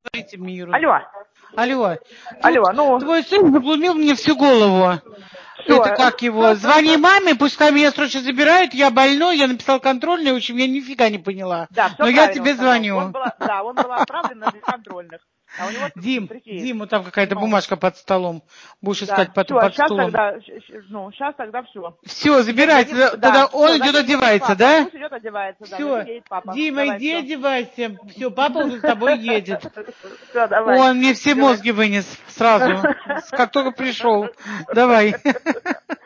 Говорите миру. Алло. Алло. Алло, ну. Твой сын заглумил мне всю голову. Всё. Это как его? Звони маме, пускай меня срочно забирают, я больной, я написал контрольный, в общем, я нифига не поняла. Да, все Но я тебе звоню. Он был отправлен на бесконтрольных. А у него Дим, там какая-то бумажка под столом. Будешь искать потом под столом. Сейчас тогда все. Все, забирайся. Тогда он идет одевается, да? Пусть идет одевается, да. Все. Едет папа. Дима, Давай, иди всё. одевайся. Все, папа уже с тобой едет. Все, давай. Он мне все мозги вынес сразу, как только пришел. Давай.